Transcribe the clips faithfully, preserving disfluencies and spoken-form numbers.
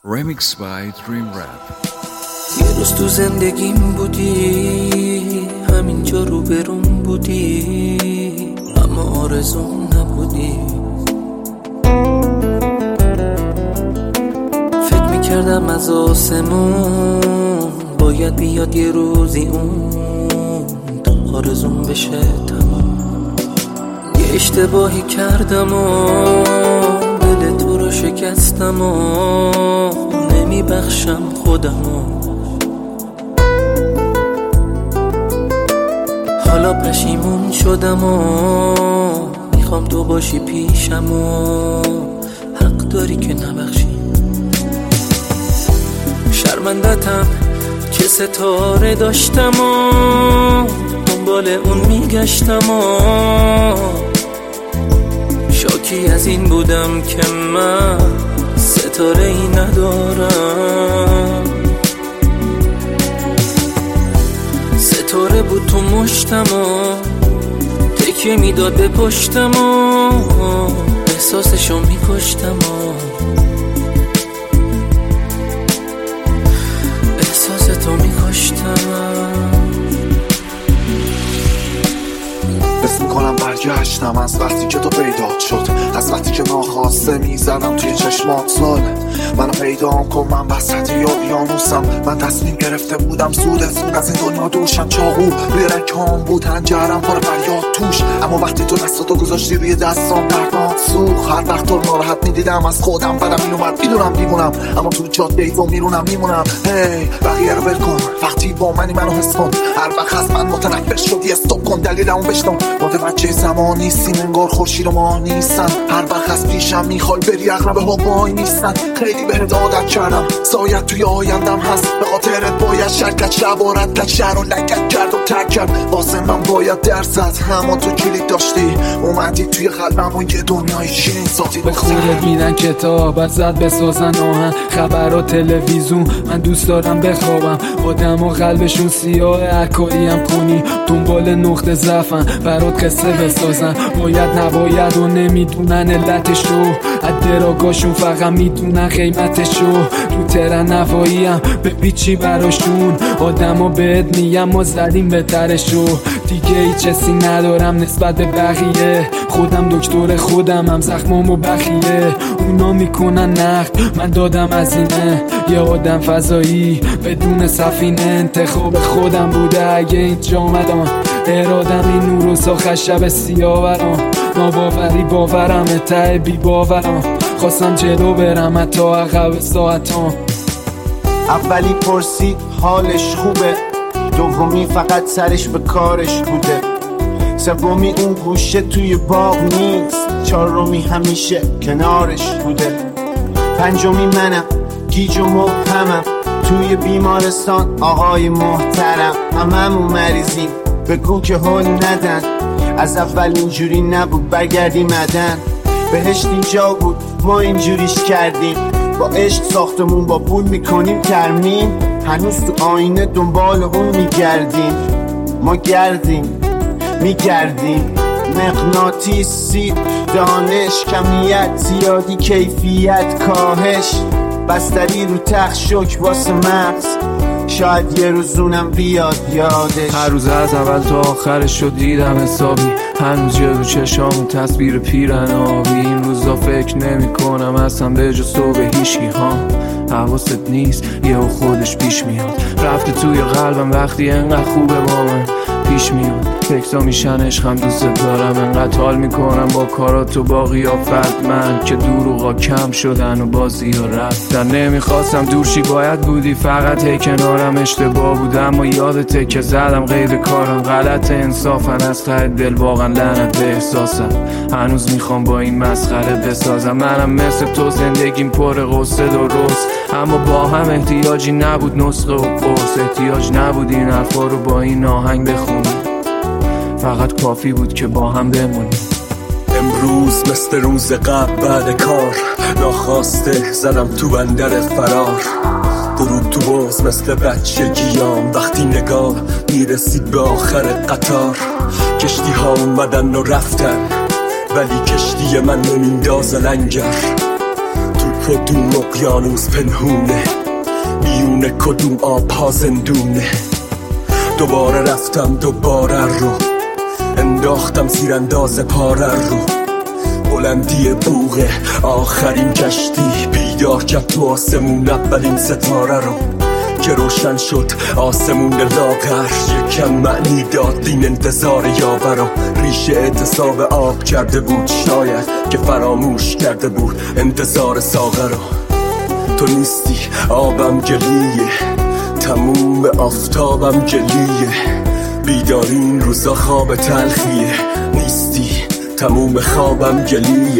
Remix by Dream Rap. یه روز تو زندگیم بودی، همینجا رو برون بودی، اما آرزوم نبودی. فکر میکردم از آسمون باید بیاد یه روزی اون تا آرزوم بشه تمام. یه اشتباهی کردم و دل تو رو شکستم و نمیبخشم خودمو. حالا پشیمون شدم و میخوام تو باشی پیشم و حق داری که نبخشی. شرمندتم که ستاره داشتم و دنبال اون میگشتم و شاکی از این بودم که من ستاره ای ندارم. ستاره بود تو مشتم و تکیه میداد به پشتم و احساسشو میکشتم و احساستو میکشتم. حس میکنم برگشتم از وقتی که تو پیدا شد، از وقتی که ناخواسته میزدم توی چشمات سال. منو پیدام کن، من وسط اقیانوسم. من تصمیم گرفته بودم زود زود از این دنیا دوشم. چاقو روی رکام بود، هنجرم پر فریاد توش، اما وقتی تو دستاتو گذاشتی روی دستام دردناک سوخت. هر وقت تو ناراحت میدیدم از خودم بدم میومد. میدونم دیوونم اما تو جاده ایوان میرونم میمونم. هی بقیه رو ول کن، وقتی با منی منو حس کن. هر وقت از من متنفر شدی استاپ کن، دلیلمو بشنو. متوجه زمان نیستیم، انگار خورشید و ماه نیستن. هر وقت از پیشم میخوای بری، اغلب ها وای نیستن. خیلی بهت عادت کردم، سایت توی آیندم هست. به خاطرت باید شرکت شبارت کت شهر و لگت کرد و ترک کرد. واسه من باید درصد همان تو کلید داشتی، اومدی توی قلبم و یه دنیای شیرین ساتی. به خودت میدن کتاب ازت بسازن آهن، خبر و تلویزیون. من دوست دارم بخوابم، آدم و قلبشون سیاه، عکایی هم خونی دنبال نقطه ضعفن، برات قصه بسازن. باید نباید و نمیدونن علتشو، از دراگاشون فقط میدونن قیمتشو. رو ترن نوایی هم بپیچی براشون، آدم و بهت میگم ما زدیم بهترشو. دیگه هیچ حسی ندارم نسبت به بقیه، خودم دکتر خودم هم زخمام و بخیه. اونا میکنن نقد، من دادم از اینه. یه آدم فضایی بدون سفینه، انتخاب خودم بوده اگه اینجا آمدم. ارادم این نور و سا خشب سیاورم، ناباوری باورم ته بی باورم. خواستم جلو برم حتی عقب ساعتام. اولی پرسید حالش خوبه، دومی فقط سرش به کارش بوده، سومی اون گوشه توی باغ نیست، چهارمی همیشه کنارش بوده، پنجمی منم گیج و مبهمم توی بیمارستان آقای محترم. هممون مریضیم بگو که حل ندن، از اول اینجوری نبود برگردیم مدن. بهشت اینجا بود ما اینجوریش کردیم، با عشق ساختمون با پول میکنیم ترمیم. هنوز تو آینه دنبال اون میگردیم، ما گردیم میگردیم. مغناطیسی دانش، کمیت زیادی کیفیت کاهش. بستری رو تخت شک واسه مغز، شاید یه روزونم بیاد یادش. هر روز از اول تا آخرش رو دیدم حسابی، هنوز جلو چشام تصویر پیرن آبی. این روزا فکر نمی کنم اصلا به جز تو به هیچکی ها. حواست نیست یه و خودش پیش میاد، رفته توی قلبم وقتی انقدر خوبه با من پیش میاد. فکرها میشن عشقم دوست دارم، انقدر حال میکنم با کارات و با قیافت. من که دروغا کم شدن و بازی ها رفتن. نمیخواستم دورشی باید بودی، فقط هی کنارم اشتباه بودم اما یادته که زدم غیر کارم. غلط انصافن از ته دل واقعا لعنت به احساسم. هنوز میخوام با این مسخره بسازم. منم مثل تو زندگیم پر قصه درست، اما با هم احتیاجی نبود نسخه و قرص. احتیاج نبود این حرفا رو با این آهنگ بخونیم، فقط کافی بود که با هم بمونیم. امروز مثل روز قبل بعد کار، ناخواسته زدم تو بندر فرار. غروب تو باز مثل بچه گیام، وقتی نگاه میرسید به آخر قطار. کشتی ها اومدن و رفتن، ولی کشتی من نمیندازه لنگر. تو کدوم اقیانوس پنهونه، میونه کدوم آبها زندونه. دوباره رفتم دوباره رو انداختم زیر انداز پاره رو. بلندی بوغه آخرین کشتی بیدار کرد تو آسمون اولین ستاره رو که روشن شد آسمون لاغر. یکم معنی داد این انتظار یاورا. ریشه اعتصاب آب کرده بود شاید که فراموش کرده بود انتظار ساغر رو. تو نیستی آبم گلیه، تموم آفتابم گلیه. بیداری این روزا خواب تلخیه، نیستی تموم خوابم گلیه.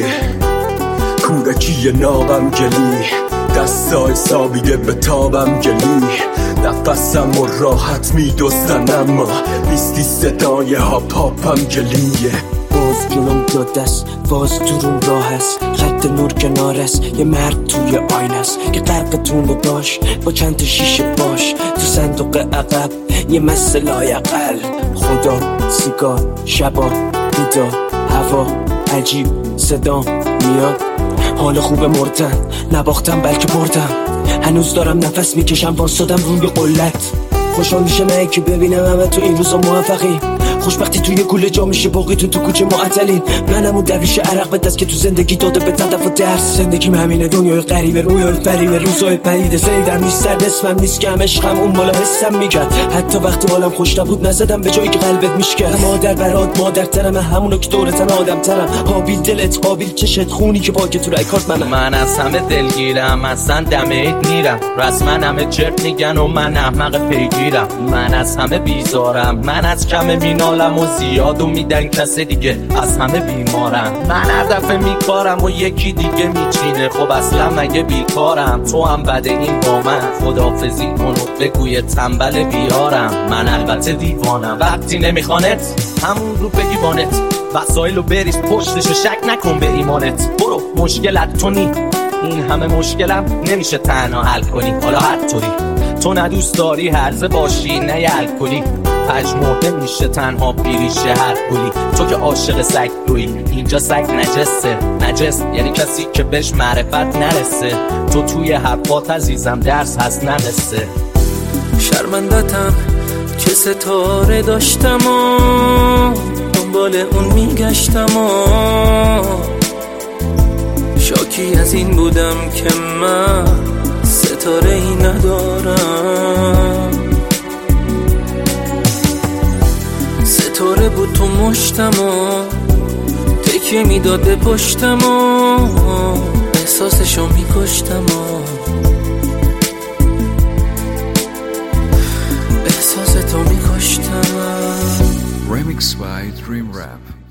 کودکی نابم گلیه، دستای سابیده به تابم گلی. نفسم و راحت میدوستن اما نیستی صدای هاپ هاپم گلیه. باز جلوم دو دست باز درون راه است، خط نور کنار است، یه مرد توی آینه است که غرقتون باش با چند تا شیشه باش تو صندوق عقب یه مسئله اقل. خدا سیگار شبا بیدار هوا عجیب صدا میاد. حال خوب مردن نباختم بلکه بردم، هنوز دارم نفس میکشم واسادم روی قلت. خوشحال میشه نه که ببینم همه تو این روزا موفقی. خوشبختی توی کوله جا میشه باقیتون تو کوچه معطلین. منم اون درویش عرق به دست که تو زندگی داده به هدف و درس. زندگیم همینه، دنیای غریبه، رویای فریبه، روزای پریده. سیدم نیست سر اسمم نیست که هم عشقم اون بالا حسم میکرد. حتی وقتی حالم خوش نبود نزدم به جایی که قلبت میشکرد. مادر برات مادرترم، همونو که دورتن آدم ترم. قابیل دلت قابیل چشت، خونی که باگه تو ریکارد منم. من از همه دلگیرم، اصلا دمت میرم. رسما همه چرت میگن و من احمق پیگیرم. من از همه بیزارم، من از کم مینالم و زیادو میدن کس دیگه. از همه بیمارم، من هر دفعه میکارم و یکی دیگه میچینه. خب اصلا مگه بیکارم؟ تو هم بده این با من خدافزی کن و بگوی تنبل بیارم. من البته دیوانم، وقتی نمیخوانت همون رو بگی بانت. وسایلو بریز پشتشو، شک نکن به ایمانت. برو مشکلت تو نی، این همه مشکلم نمیشه تنها حل کنی. حالا هر طوری تو ندوست داری هرزه باشی نه یه الکلی. پژمرده میشه تنها بیریشه هر کلی. تو که عاشق سگ تویی، اینجا سگ نجسه. نجس یعنی کسی که بهش معرفت نرسه. تو توی حرفات عزیزم درس هست نرسه. شرمندتم که ستاره داشتم و دنبال اون میگشتم و شاکی از این بودم که من ستاره ای ندارم. ستاره بود تو مشتم و تکیه میداد به پشتم و احساسشو میکشتم و احساستو میکشتم. Remix by Dream Rap.